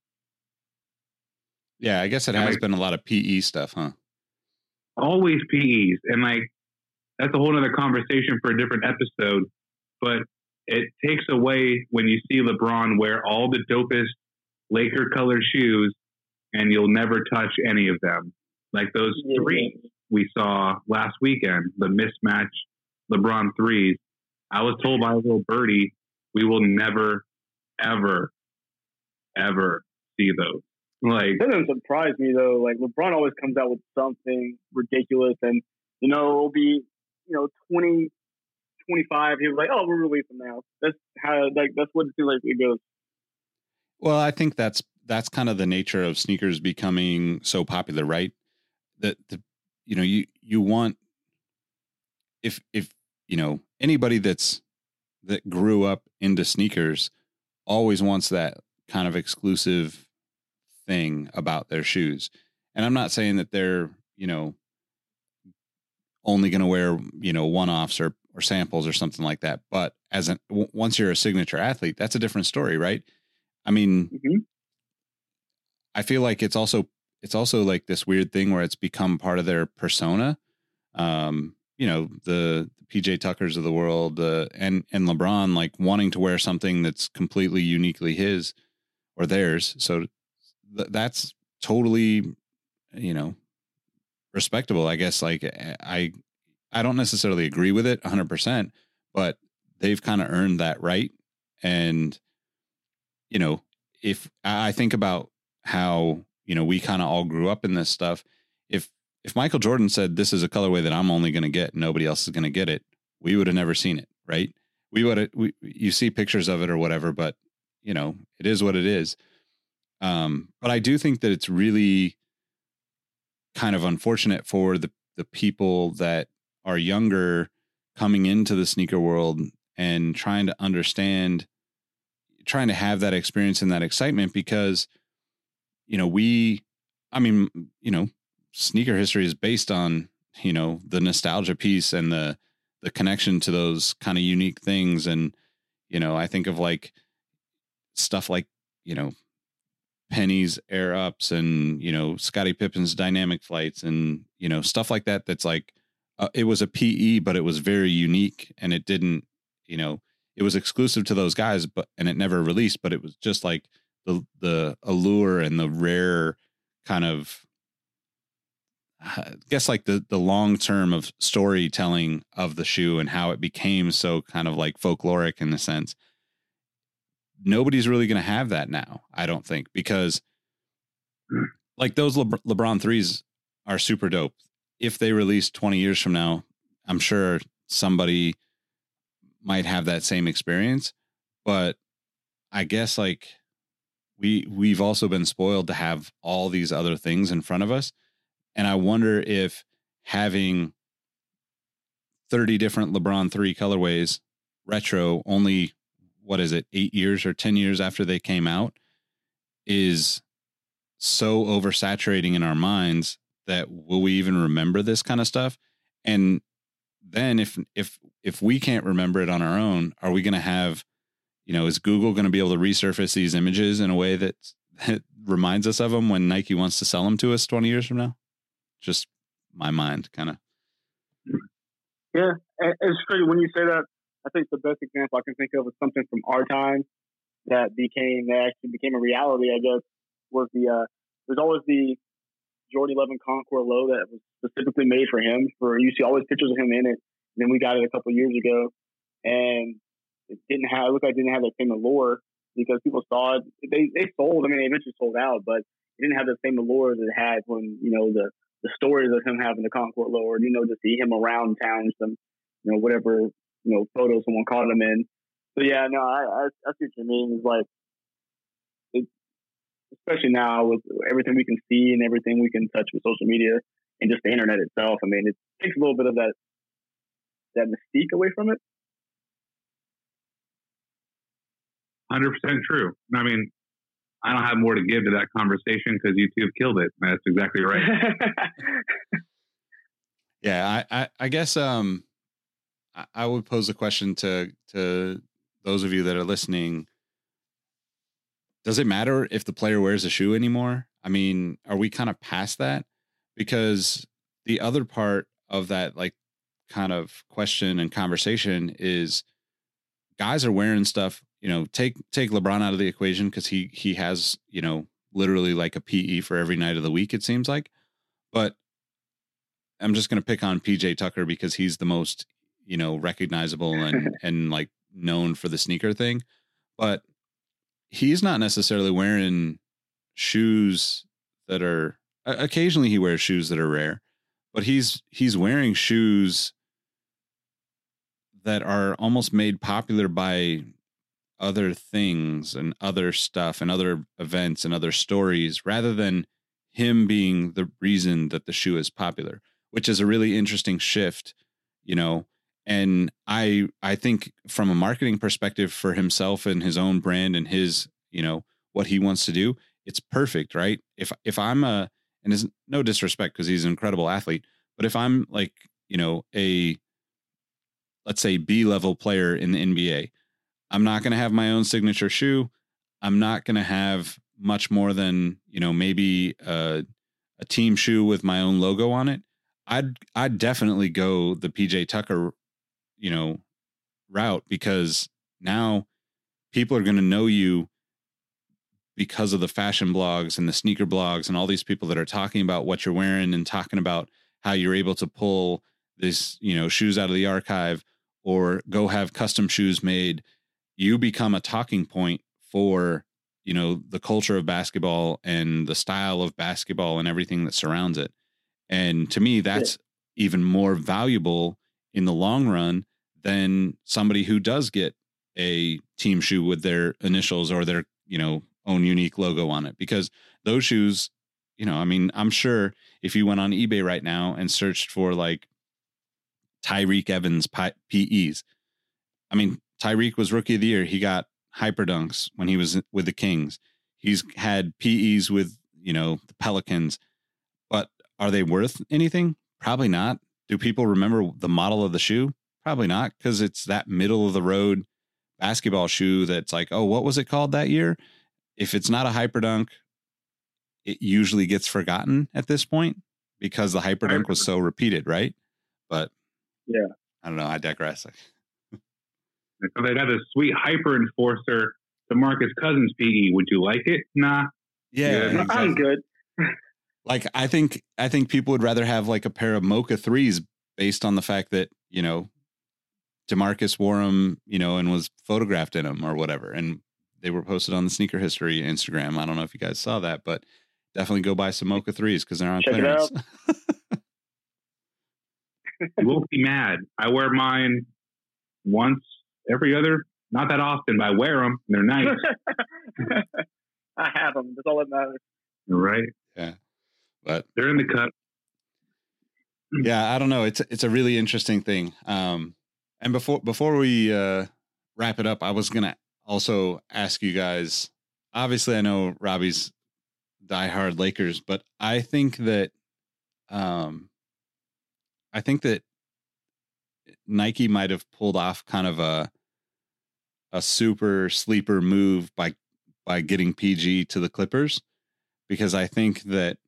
Yeah, I guess it has been a lot of PE stuff, huh? Always PEs. And like, that's a whole other conversation for a different episode. But it takes away when you see LeBron wear all the dopest Laker colored shoes and you'll never touch any of them. Like those threes we saw last weekend, the mismatch LeBron threes. I was told by a little birdie, we will never, ever, ever see those. Like, it doesn't surprise me though. Like LeBron always comes out with something ridiculous, and it'll be 20, 25. He was like, "Oh, we're releasing now." That's how that's what it seems like it goes. Well, I think that's kind of the nature of sneakers becoming so popular, right? That you want if anybody that grew up into sneakers always wants that kind of exclusive thing about their shoes. And I'm not saying that they're, only going to wear, one-offs or samples or something like that. But once you're a signature athlete, that's a different story, right? I mean, I feel like it's also like this weird thing where it's become part of their persona. The PJ Tuckers of the world, and LeBron, like wanting to wear something that's completely uniquely his or theirs. So that's totally, respectable, I guess. Like I don't necessarily agree with it 100%, but they've kind of earned that right. And, you know, if I think about how, you know, we kind of all grew up in this stuff, if Michael Jordan said, this is a colorway that I'm only going to get, nobody else is going to get it, we would have never seen it. Right. You see pictures of it or whatever, but you know, it is what it is. But I do think that it's really kind of unfortunate for the people that are younger coming into the sneaker world and trying to understand, trying to have that experience and that excitement, because, you know, sneaker history is based on, you know, the nostalgia piece and the connection to those kind of unique things. And, you know, I think of like stuff like, you know, Penny's Air Ups and, you know, Scottie Pippen's Dynamic Flights and, you know, stuff like that. That's like, it was a PE, but it was very unique, and it didn't, you know, it was exclusive to those guys, and it never released, but it was just like the allure and the rare kind of, I guess like the long term of storytelling of the shoe and how it became so kind of like folkloric in a sense. Nobody's really going to have that now, I don't think, because like those LeBron 3s are super dope. If they release 20 years from now, I'm sure somebody might have that same experience, but I guess like we've also been spoiled to have all these other things in front of us. And I wonder if having 30 different LeBron 3 colorways retro only, 8 years or 10 years after they came out, is so oversaturating in our minds that will we even remember this kind of stuff? And then if we can't remember it on our own, are we going to have, you know, is Google going to be able to resurface these images in a way that reminds us of them when Nike wants to sell them to us 20 years from now? Just my mind kind of. Yeah. It's crazy when you say that. I think the best example I can think of is something from our time that actually became a reality, I guess, was there's always the Jordan 11 Concord low that was specifically made for him. You see always pictures of him in it. And then we got it a couple of years ago, and it looked like it didn't have that same allure because people saw it. They sold. I mean, they eventually sold out, but it didn't have the same allure that it had when, you know, the stories of him having the Concord low, or, you know, to see him around town, some, you know, whatever, you know, photos someone caught him in. So yeah, no, I see what you mean. It's like, especially now with everything we can see and everything we can touch with social media and just the internet itself. I mean, it takes a little bit of that mystique away from it. 100% true. I mean, I don't have more to give to that conversation because you two have killed it. That's exactly right. Yeah, I guess I would pose a question to those of you that are listening. Does it matter if the player wears a shoe anymore? I mean, are we kind of past that? Because the other part of that, like, kind of question and conversation is guys are wearing stuff, you know, take LeBron out of the equation because he has, you know, literally like a PE for every night of the week, it seems like. But I'm just going to pick on PJ Tucker because he's the most, you know, recognizable and like known for the sneaker thing. But he's not necessarily wearing shoes that are, occasionally he wears shoes that are rare, but he's wearing shoes that are almost made popular by other things and other stuff and other events and other stories rather than him being the reason that the shoe is popular, which is a really interesting shift, you know. And I think from a marketing perspective for himself and his own brand and his, you know, what he wants to do, it's perfect, right? If I'm and it's no disrespect because he's an incredible athlete, but if I'm like, you know, let's say B-level player in the NBA, I'm not going to have my own signature shoe. I'm not going to have much more than, you know, maybe a team shoe with my own logo on it. I'd definitely go the PJ Tucker, you know, route, because now people are going to know you because of the fashion blogs and the sneaker blogs and all these people that are talking about what you're wearing and talking about how you're able to pull this, you know, shoes out of the archive, or go have custom shoes made, you become a talking point for, you know, the culture of basketball and the style of basketball and everything that surrounds it. And to me, that's even more valuable in the long run than somebody who does get a team shoe with their initials or their, you know, own unique logo on it, because those shoes, you know, I mean, I'm sure if you went on eBay right now and searched for like Tyreke Evans PEs, I mean, Tyreke was rookie of the year. He got Hyperdunks when he was with the Kings. He's had PEs with, you know, the Pelicans, but are they worth anything? Probably not. Do people remember the model of the shoe? Probably not, because it's that middle of the road basketball shoe that's like, oh, what was it called that year? If it's not a Hyperdunk, it usually gets forgotten at this point because the Hyperdunk was so repeated, right? But yeah, I don't know. I digress. So they'd have a sweet Hyper Enforcer, DeMarcus Cousins PE. Would you like it? Nah. Yeah, exactly. I'm good. Like, I think people would rather have like a pair of Mocha 3s based on the fact that, you know, DeMarcus wore them, you know, and was photographed in them or whatever. And they were posted on the Sneaker History Instagram. I don't know if you guys saw that, but definitely go buy some Mocha 3s because they're on clearance. You won't be mad. I wear mine once every other, not that often, but I wear them. They're nice. I have them. That's all that matters. Right. Yeah. But they're in the cut. Yeah, I don't know. It's a really interesting thing. And before we wrap it up, I was gonna also ask you guys. Obviously, I know Robbie's diehard Lakers, but I think that Nike might have pulled off kind of a super sleeper move by getting PG to the Clippers, because I think that,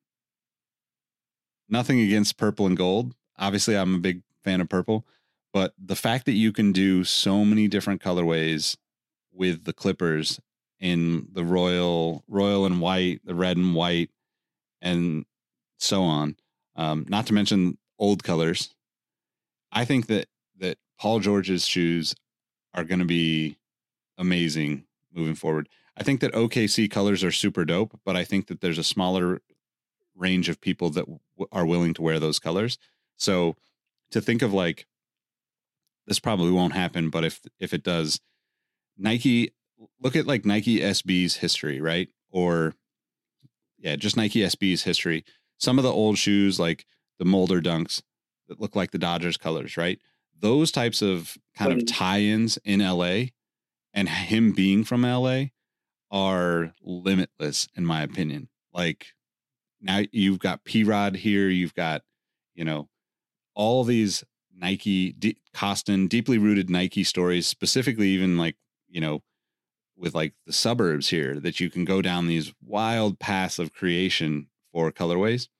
nothing against purple and gold. Obviously, I'm a big fan of purple, but the fact that you can do so many different colorways with the Clippers in the royal and white, the red and white, and so on, not to mention old colors, I think that Paul George's shoes are going to be amazing moving forward. I think that OKC colors are super dope, but I think that there's a smaller range of people that are willing to wear those colors. So to think of, like, this probably won't happen, but if it does, Nike, look at like Nike SB's history, right? Or just Nike SB's history. Some of the old shoes, like the Mulder Dunks that look like the Dodgers colors, right? Those types of kind of tie-ins in LA, and him being from LA, are limitless in my opinion. Like, now you've got P-Rod here. You've got, you know, all these Nike, Costin, deeply rooted Nike stories, specifically even like, you know, with like the suburbs here, that you can go down these wild paths of creation for colorways.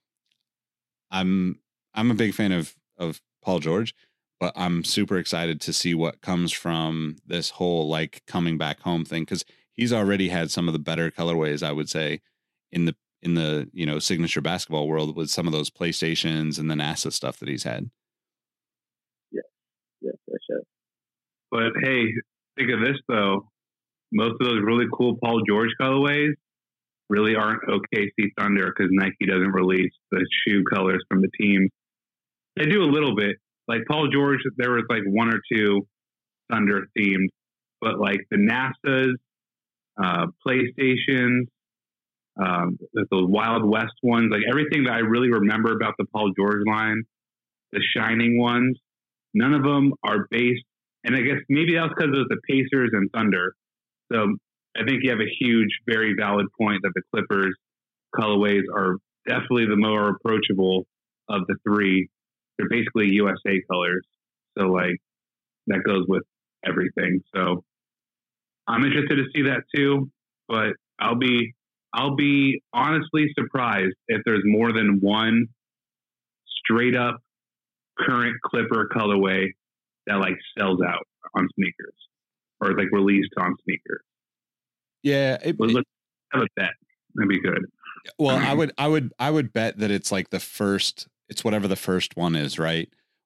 I'm a big fan of Paul George, but I'm super excited to see what comes from this whole like coming back home thing, because he's already had some of the better colorways, I would say, in the you know, signature basketball world, with some of those PlayStations and the NASA stuff that he's had. Yeah, sure. But hey, think of this though. Most of those really cool Paul George colorways really aren't OKC Thunder, because Nike doesn't release the shoe colors from the teams. They do a little bit. Like Paul George, there was like one or two Thunder themed, but like the NASA's, PlayStations, those Wild West ones, like everything that I really remember about the Paul George line, the Shining ones, none of them are based. And I guess maybe that's because of the Pacers and Thunder. So I think you have a huge, very valid point that the Clippers colorways are definitely the more approachable of the three. They're basically USA colors. So like that goes with everything. So I'm interested to see that too, but I'll be honestly surprised if there's more than one straight up current Clipper colorway that like sells out on sneakers or like released on sneakers. Yeah. Let's have a bet. That'd be good. Well, I would bet that it's like the first, it's whatever the first one is, right?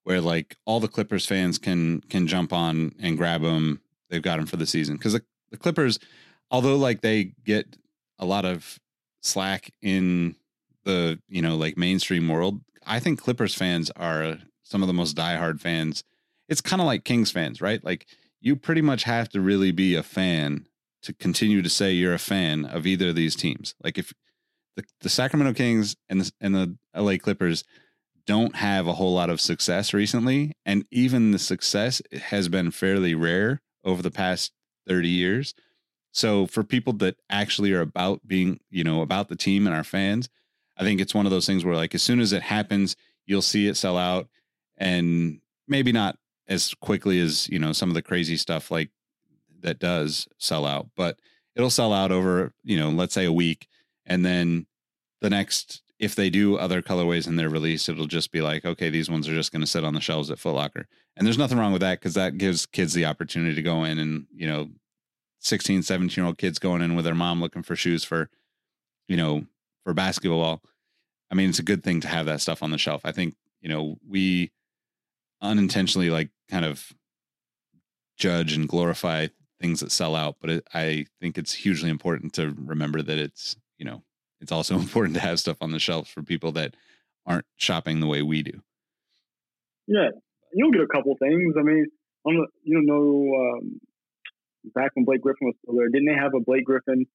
where like all the Clippers fans can jump on and grab them. They've got them for the season. Cause the Clippers, although like they get a lot of slack in the, you know, like mainstream world, I think Clippers fans are some of the most diehard fans. It's kind of like Kings fans, right? Like you pretty much have to really be a fan to continue to say you're a fan of either of these teams. Like if the Sacramento Kings and the LA Clippers don't have a whole lot of success recently, and even the success has been fairly rare over the past 30 years. So for people that actually are about being, you know, about the team and our fans, I think it's one of those things where like as soon as it happens, you'll see it sell out, and maybe not as quickly as, you know, some of the crazy stuff like that does sell out, but it'll sell out over, you know, let's say a week. And then the next, if they do other colorways in their release, it'll just be like, okay, these ones are just going to sit on the shelves at Foot Locker. And there's nothing wrong with that, because that gives kids the opportunity to go in and, you know, 16, 17-year-old kids going in with their mom looking for shoes for, you know, for basketball. I mean, it's a good thing to have that stuff on the shelf. I think, you know, we unintentionally like kind of judge and glorify things that sell out, but I think it's hugely important to remember that it's, you know, it's also important to have stuff on the shelves for people that aren't shopping the way we do. Yeah, you'll get a couple things. I mean, you know, back when Blake Griffin was still there, didn't they have a Blake Griffin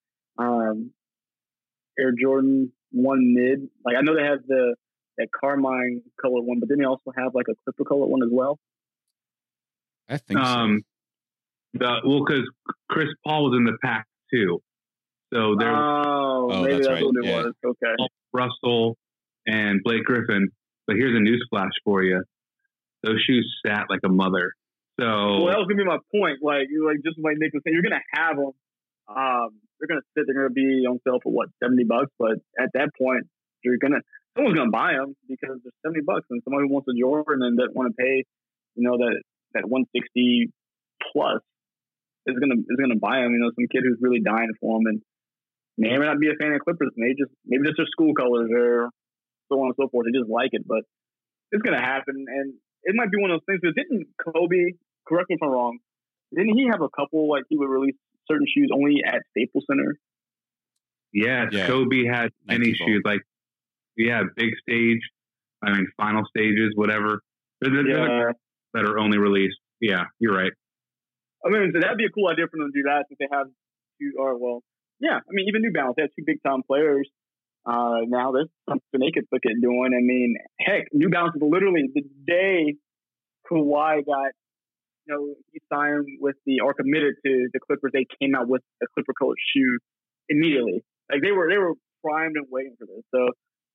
Air Jordan 1 mid? Like I know they have that carmine colored one, but didn't they also have like a Clipper colored one as well? I think so. Because Chris Paul was in the pack too. So there maybe that's right. what it was. Okay. Russell and Blake Griffin. But here's a newsflash for you. Those shoes sat like a mother. So well, that was gonna be my point. Like just like Nick was saying, you're gonna have them. They're gonna sit. They're gonna be on sale for what, $70? But at that point, someone's gonna buy them because they're $70, and someone who wants a Jordan and doesn't want to pay, you know, that 160 plus is gonna buy them. You know, some kid who's really dying for them and may or may not be a fan of Clippers. Maybe just their school colors or so on and so forth. They just like it, but it's gonna happen, and it might be one of those things. But didn't Kobe, correct me if I'm wrong, didn't he have a couple like he would release certain shoes only at Staples Center? Yes, yeah. Kobe had many shoes like big stage. I mean, final stages, whatever. That are only released. Yeah, you're right. I mean, so that'd be a cool idea for them to do that since they have two. Or well, yeah. I mean, even New Balance, they have two big time players. Now there's something they could look at doing. I mean, heck, New Balance is literally the day Kawhi got, you know, he signed with or committed to the Clippers. They came out with a Clipper colored shoe immediately. Like they were primed and waiting for this. So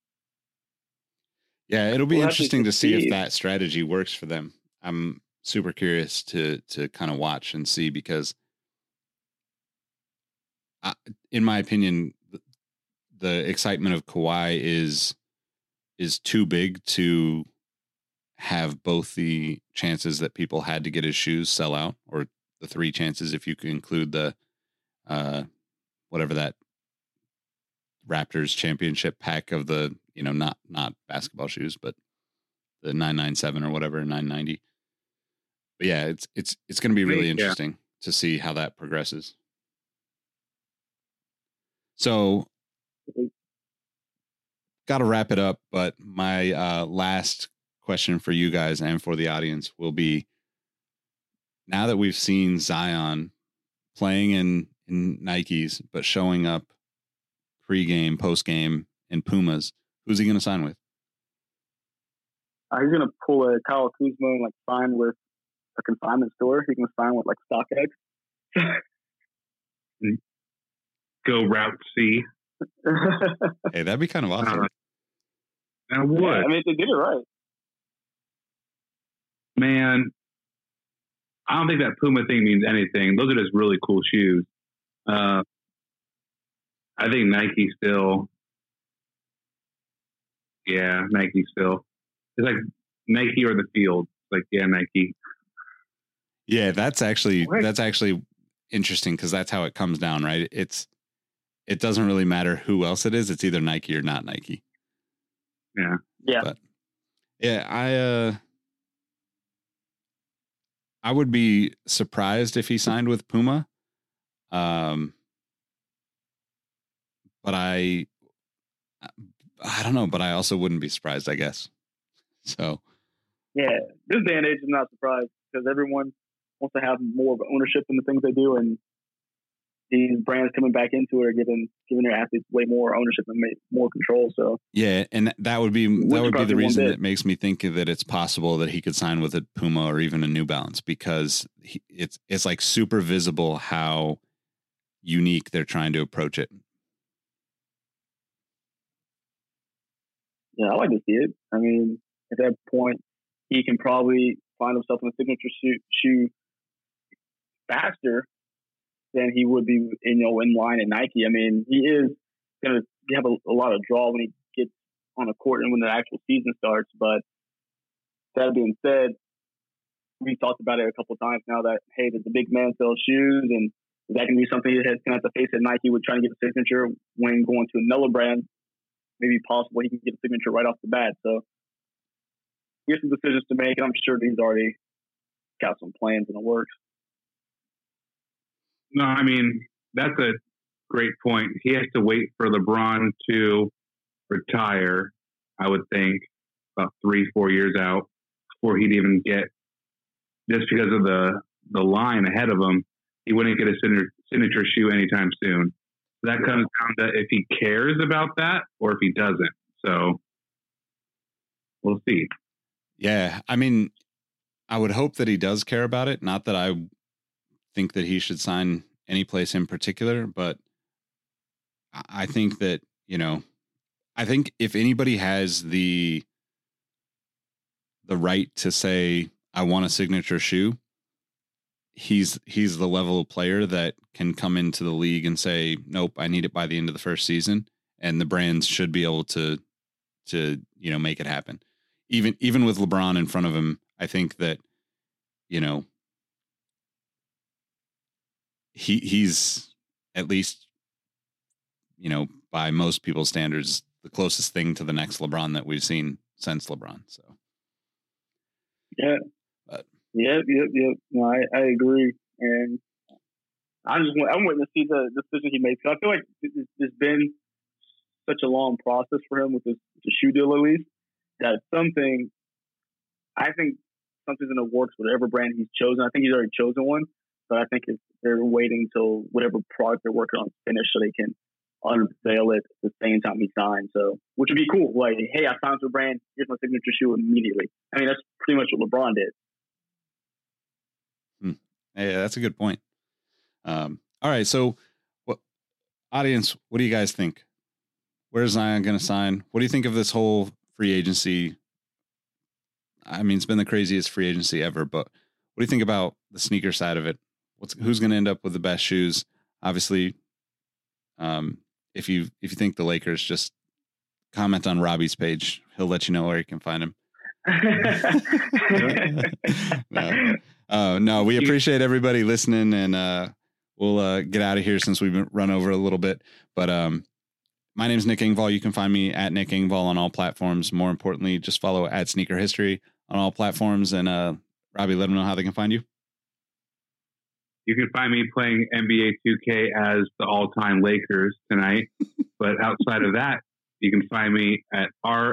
yeah, it'll be interesting to see if that strategy works for them. I'm super curious to kind of watch and see, because in my opinion, the excitement of Kawhi is too big to have both the chances that people had to get his shoes sell out, or the 3 chances if you can include the whatever that Raptors championship pack of the, you know, not basketball shoes, but the 997 or whatever, 990. But yeah, it's going to be really interesting to see how that progresses. So got to wrap it up, but my last question for you guys and for the audience will be, now that we've seen Zion playing in Nikes, but showing up pre-game, post-game in Pumas, who's he going to sign with? He's going to pull a Kyle Kuzma and like sign with a consignment store. He can sign with like StockX. Go Route C. Hey, that'd be kind of awesome. I would. Yeah, I mean, if they did it right. Man, I don't think that Puma thing means anything. Those are just really cool shoes. I think Nike still. Yeah, Nike still. It's like Nike or the field. Like, yeah, Nike. Yeah, that's actually interesting, because that's how it comes down, right? It doesn't really matter who else it is. It's either Nike or not Nike. Yeah. Yeah. But yeah, I would be surprised if he signed with Puma. But I don't know, but I also wouldn't be surprised, I guess. So, yeah, this day and age, I'm not surprised because everyone wants to have more of ownership in the things they do, and these brands coming back into it are giving their athletes way more ownership and more control. So yeah, and that would be the reason that makes me think that it's possible that he could sign with a Puma or even a New Balance, because it's like super visible how unique they're trying to approach it. Yeah, I like to see it. I mean, at that point, he can probably find himself in a signature shoe faster than he would be, in line at Nike. I mean, he is going to have a lot of draw when he gets on a court and when the actual season starts. But that being said, we've talked about it a couple of times now that, hey, the big man sells shoes, and that can be something he's going to have to face at Nike with trying to get a signature when going to another brand. Maybe possible he can get a signature right off the bat. So he has some decisions to make, and I'm sure he's already got some plans in the works. No, I mean, that's a great point. He has to wait for LeBron to retire, I would think, about 3-4 years out before he'd even get, just because of the line ahead of him, he wouldn't get a signature shoe anytime soon. So that comes down to if he cares about that or if he doesn't. So we'll see. Yeah, I mean, I would hope that he does care about it. Not that I think that he should sign any place in particular, but I think that, I think if anybody has the right to say, I want a signature shoe, he's the level of player that can come into the league and say, nope, I need it by the end of the first season. And the brands should be able to make it happen. Even with LeBron in front of him, I think that, he's at least, by most people's standards, the closest thing to the next LeBron that we've seen since LeBron. So, yeah, yep. No, I agree, and I'm waiting to see the decision he makes. I feel like there's been such a long process for him with the shoe deal, at least, that something's in the works with whatever brand he's chosen. I think he's already chosen one, but I think they're waiting till whatever product they're working on is finished so they can unveil it at the same time he signs. So, which would be cool. Like, hey, I signed to a brand. Here's my signature shoe immediately. I mean, that's pretty much what LeBron did. Yeah, that's a good point. All right. So audience, what do you guys think? Where's Zion going to sign? What do you think of this whole free agency? I mean, it's been the craziest free agency ever, but what do you think about the sneaker side of it? Who's going to end up with the best shoes? Obviously, if you think the Lakers, just comment on Robbie's page. He'll let you know where you can find him. No, we appreciate everybody listening, and we'll get out of here since we've run over a little bit. But my name is Nick Engvall. You can find me at Nick Engvall on all platforms. More importantly, just follow at Sneaker History on all platforms. And Robbie, let them know how they can find you. You can find me playing NBA 2K as the all-time Lakers tonight. But outside of that, you can find me at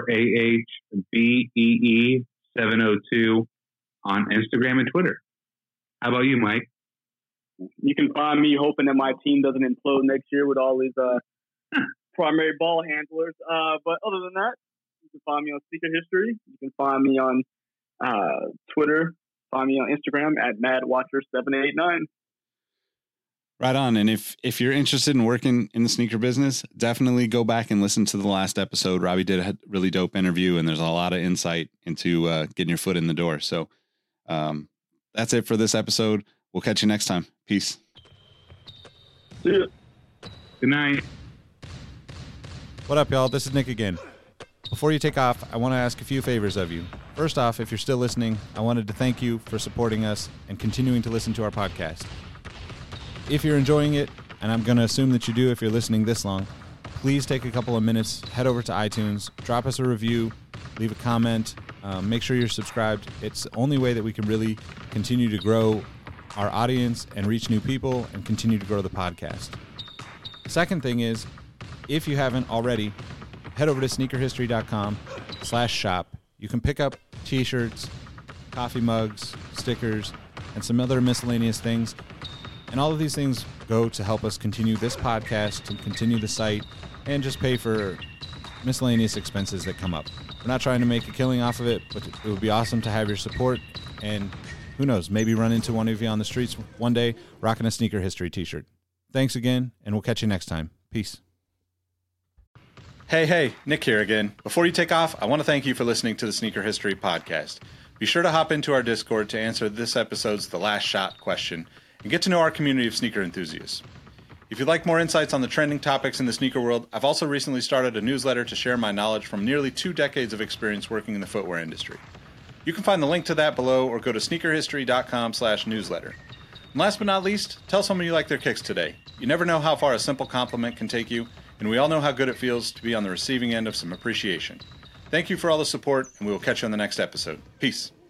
RAHBEE702 on Instagram and Twitter. How about you, Mike? You can find me hoping that my team doesn't implode next year with all these primary ball handlers. But other than that, you can find me on Sneaker History. You can find me on Twitter. Find me on Instagram at MadWatcher789. Right on. And if you're interested in working in the sneaker business, definitely go back and listen to the last episode. Robbie did a really dope interview, and there's a lot of insight into getting your foot in the door. So that's it for this episode. We'll catch you next time. Peace. See ya. Good night. What up, y'all? This is Nick again. Before you take off, I want to ask a few favors of you. First off, if you're still listening, I wanted to thank you for supporting us and continuing to listen to our podcast. If you're enjoying it, and I'm going to assume that you do if you're listening this long, please take a couple of minutes, head over to iTunes, drop us a review, leave a comment, Make sure you're subscribed. It's the only way that we can really continue to grow our audience and reach new people and continue to grow the podcast. Second thing is, if you haven't already, head over to sneakerhistory.com/shop. You can pick up t-shirts, coffee mugs, stickers, and some other miscellaneous things. And all of these things go to help us continue this podcast and continue the site and just pay for miscellaneous expenses that come up. We're not trying to make a killing off of it, but it would be awesome to have your support. And who knows, maybe run into one of you on the streets one day rocking a Sneaker History t-shirt. Thanks again, and we'll catch you next time. Peace. Hey, Nick here again. Before you take off, I want to thank you for listening to the Sneaker History Podcast. Be sure to hop into our Discord to answer this episode's The Last Shot question and get to know our community of sneaker enthusiasts. If you'd like more insights on the trending topics in the sneaker world, I've also recently started a newsletter to share my knowledge from nearly 2 decades of experience working in the footwear industry. You can find the link to that below or go to sneakerhistory.com/newsletter. And last but not least, tell someone you like their kicks today. You never know how far a simple compliment can take you, and we all know how good it feels to be on the receiving end of some appreciation. Thank you for all the support, and we will catch you on the next episode. Peace.